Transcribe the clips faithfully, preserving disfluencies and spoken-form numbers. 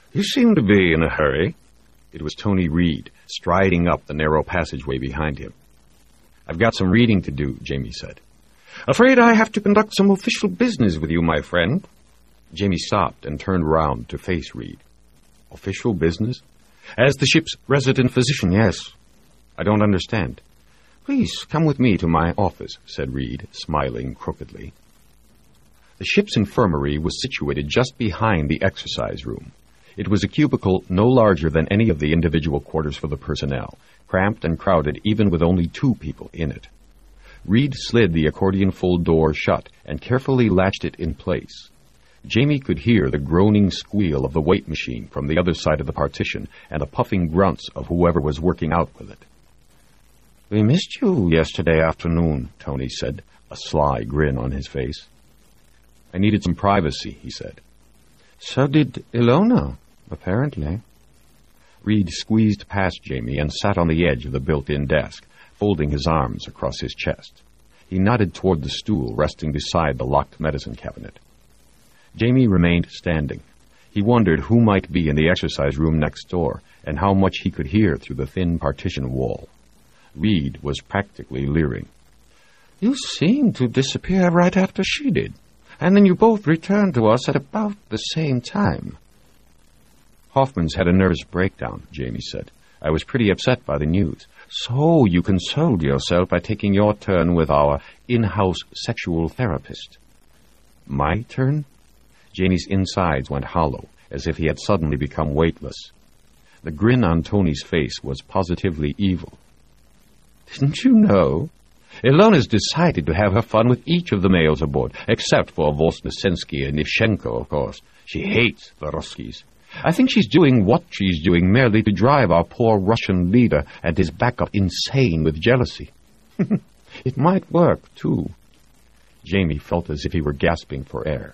You seem to be in a hurry. It was Tony Reed, striding up the narrow passageway behind him. I've got some reading to do, Jamie said. Afraid I have to conduct some official business with you, my friend. Jamie stopped and turned round to face Reed. Official business? As the ship's resident physician, yes. I don't understand. Please come with me to my office, said Reed, smiling crookedly. The ship's infirmary was situated just behind the exercise room. It was a cubicle no larger than any of the individual quarters for the personnel, cramped and crowded even with only two people in it. Reed slid the accordion-fold door shut and carefully latched it in place. Jamie could hear the groaning squeal of the weight machine from the other side of the partition and the puffing grunts of whoever was working out with it. We missed you yesterday afternoon, Tony said, a sly grin on his face. I needed some privacy, he said. So did Ilona, apparently. Reed squeezed past Jamie and sat on the edge of the built-in desk, folding his arms across his chest. He nodded toward the stool resting beside the locked medicine cabinet. Jamie remained standing. He wondered who might be in the exercise room next door and how much he could hear through the thin partition wall. Reed was practically leering. You seemed to disappear right after she did, and then you both returned to us at about the same time. Hoffman's had a nervous breakdown, Jamie said. I was pretty upset by the news. So you consoled yourself by taking your turn with our in-house sexual therapist. My turn? Jamie's insides went hollow, as if he had suddenly become weightless. The grin on Tony's face was positively evil. Didn't you know? Ilona's decided to have her fun with each of the males aboard, except for Voznesensky and Ivshenko, of course. She hates the Ruskies. I think she's doing what she's doing merely to drive our poor Russian leader and his backup insane with jealousy. It might work, too. Jamie felt as if he were gasping for air.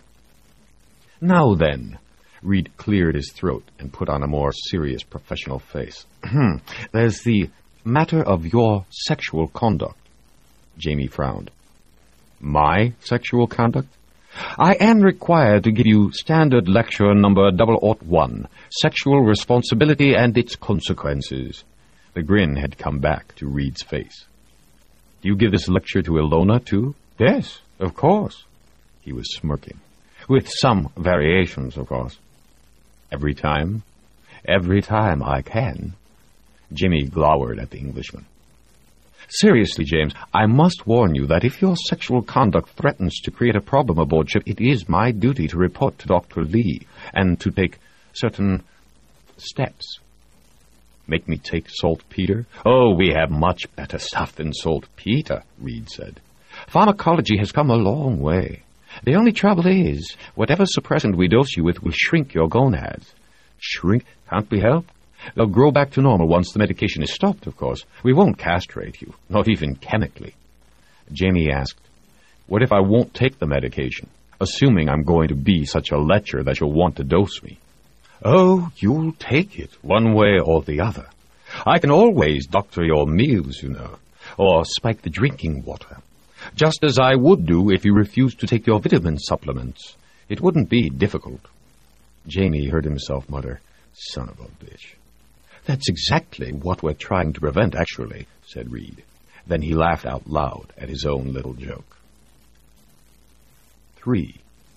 Now then, Reed cleared his throat and put on a more serious professional face. There's the matter of your sexual conduct. Jamie frowned. My sexual conduct? I am required to give you standard lecture number double ought one, Sexual Responsibility and Its Consequences. The grin had come back to Reed's face. Do you give this lecture to Ilona, too? Yes, of course. He was smirking. With some variations, of course. Every time? Every time I can. Jimmy glowered at the Englishman. Seriously, James, I must warn you that if your sexual conduct threatens to create a problem aboard ship, it is my duty to report to Doctor Lee and to take certain steps. Make me take saltpeter? Oh, we have much better stuff than saltpeter, Reed said. Pharmacology has come a long way. The only trouble is, whatever suppressant we dose you with will shrink your gonads. Shrink? Can't be helped. They'll grow back to normal once the medication is stopped, of course. We won't castrate you, not even chemically. Jamie asked, what if I won't take the medication, assuming I'm going to be such a lecher that you'll want to dose me? Oh, you'll take it, one way or the other. I can always doctor your meals, you know, or spike the drinking water, just as I would do if you refused to take your vitamin supplements. It wouldn't be difficult. Jamie heard himself mutter, son of a bitch. That's exactly what we're trying to prevent, actually, said Reed. Then he laughed out loud at his own little joke. Three.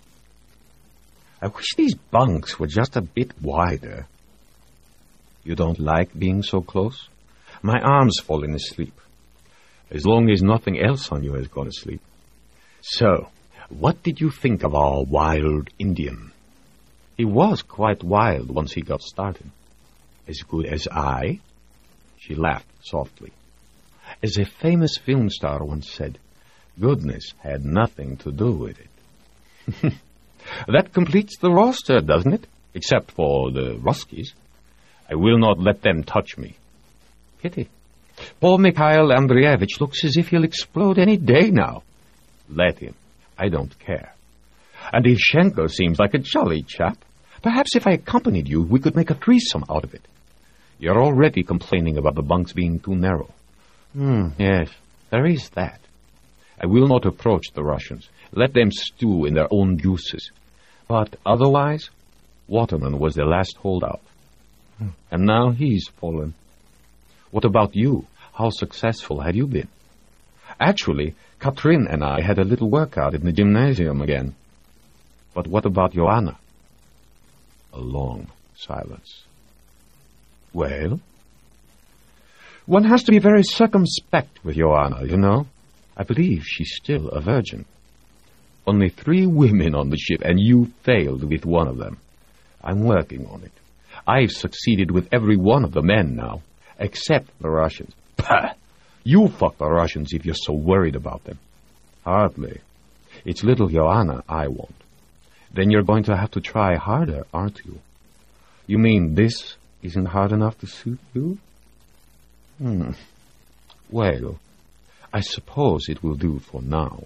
I wish these bunks were just a bit wider. You don't like being so close? My arm's falling asleep. As long as nothing else on you has gone to sleep. So, what did you think of our wild Indian? He was quite wild once he got started. As good as I? She laughed softly. As a famous film star once said, goodness had nothing to do with it. That completes the roster, doesn't it? Except for the Ruskies. I will not let them touch me. Pity. Poor Mikhail Andreevich looks as if he'll explode any day now. Let him. I don't care. And Ivshenko seems like a jolly chap. Perhaps if I accompanied you, we could make a threesome out of it. You're already complaining about the bunks being too narrow. Hmm, yes, there is that. I will not approach the Russians. Let them stew in their own juices. But otherwise, Waterman was their last holdout. Hmm. And now he's fallen. What about you? How successful had you been? Actually, Katrin and I had a little workout in the gymnasium again. But what about Joanna? A long silence. Well? One has to be very circumspect with Joanna, you know. I believe she's still a virgin. Only three women on the ship, and you failed with one of them. I'm working on it. I've succeeded with every one of the men now, except the Russians. Pah! You fuck the Russians if you're so worried about them. Hardly. It's little Joanna I want. Then you're going to have to try harder, aren't you? You mean this isn't hard enough to suit you? Hmm. Well, I suppose it will do for now.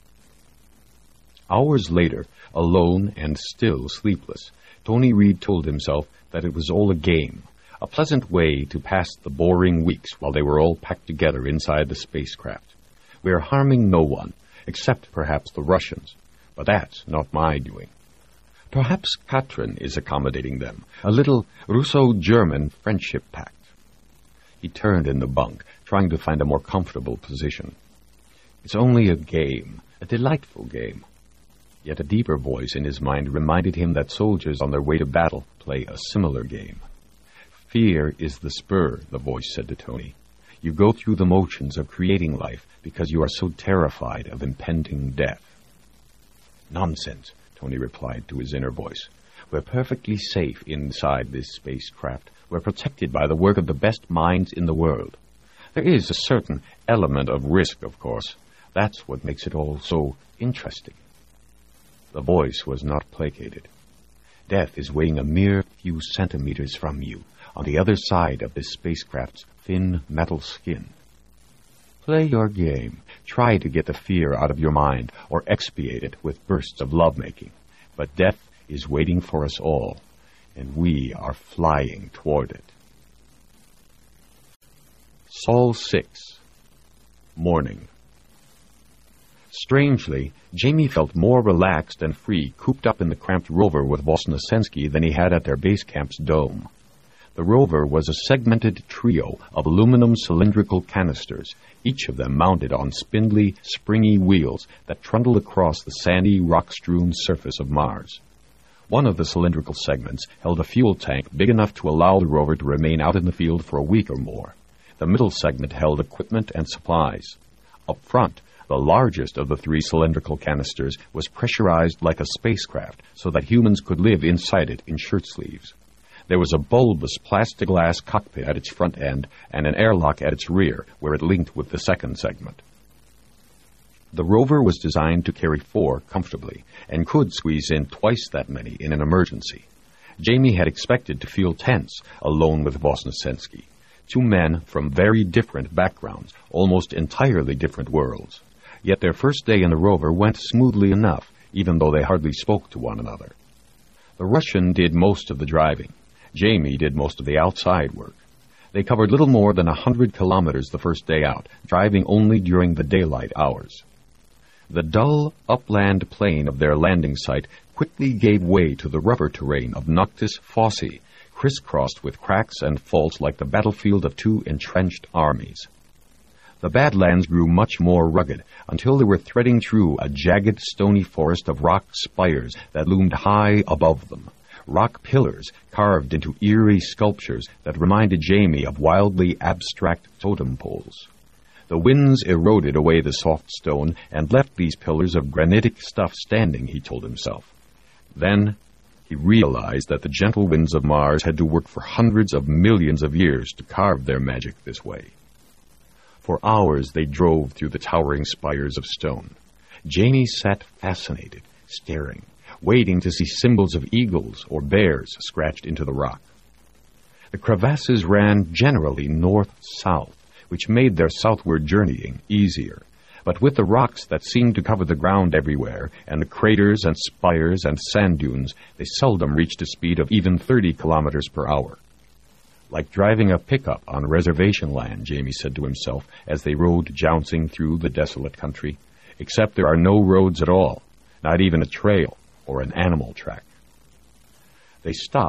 Hours later, alone and still sleepless, Tony Reed told himself that it was all a game, a pleasant way to pass the boring weeks while they were all packed together inside the spacecraft. We're harming no one, except perhaps the Russians, but that's not my doing. Perhaps Katrin is accommodating them, a little Russo-German friendship pact. He turned in the bunk, trying to find a more comfortable position. It's only a game, a delightful game. Yet a deeper voice in his mind reminded him that soldiers on their way to battle play a similar game. Fear is the spur, the voice said to Tony. You go through the motions of creating life because you are so terrified of impending death. Nonsense, Tony replied to his inner voice. We're perfectly safe inside this spacecraft. We're protected by the work of the best minds in the world. There is a certain element of risk, of course. That's what makes it all so interesting. The voice was not placated. Death is weighing a mere few centimeters from you, on the other side of this spacecraft's thin metal skin. Play your game. Try to get the fear out of your mind, or expiate it with bursts of lovemaking. But death is waiting for us all, and we are flying toward it. Sol six. Morning. Strangely, Jamie felt more relaxed and free cooped up in the cramped rover with Vosnesensky than he had at their base camp's dome. The rover was a segmented trio of aluminum cylindrical canisters, each of them mounted on spindly, springy wheels that trundled across the sandy, rock-strewn surface of Mars. One of the cylindrical segments held a fuel tank big enough to allow the rover to remain out in the field for a week or more. The middle segment held equipment and supplies. Up front, the largest of the three cylindrical canisters was pressurized like a spacecraft so that humans could live inside it in shirt sleeves. There was a bulbous plastic glass cockpit at its front end and an airlock at its rear where it linked with the second segment. The rover was designed to carry four comfortably and could squeeze in twice that many in an emergency. Jamie had expected to feel tense alone with Vosnesensky, two men from very different backgrounds, almost entirely different worlds. Yet their first day in the rover went smoothly enough, even though they hardly spoke to one another. The Russian did most of the driving. Jamie did most of the outside work. They covered little more than a hundred kilometers the first day out, driving only during the daylight hours. The dull upland plain of their landing site quickly gave way to the rougher terrain of Noctis Fossi, crisscrossed with cracks and faults like the battlefield of two entrenched armies. The Badlands grew much more rugged until they were threading through a jagged, stony forest of rock spires that loomed high above them. Rock pillars carved into eerie sculptures that reminded Jamie of wildly abstract totem poles. The winds eroded away the soft stone and left these pillars of granitic stuff standing, he told himself. Then he realized that the gentle winds of Mars had to work for hundreds of millions of years to carve their magic this way. For hours they drove through the towering spires of stone. Jamie sat fascinated, staring, waiting to see symbols of eagles or bears scratched into the rock. The crevasses ran generally north-south, which made their southward journeying easier. But with the rocks that seemed to cover the ground everywhere, and the craters and spires and sand dunes, they seldom reached a speed of even thirty kilometers per hour. Like driving a pickup on reservation land, Jamie said to himself as they rode jouncing through the desolate country, except there are no roads at all, not even a trail or an animal track. They stopped.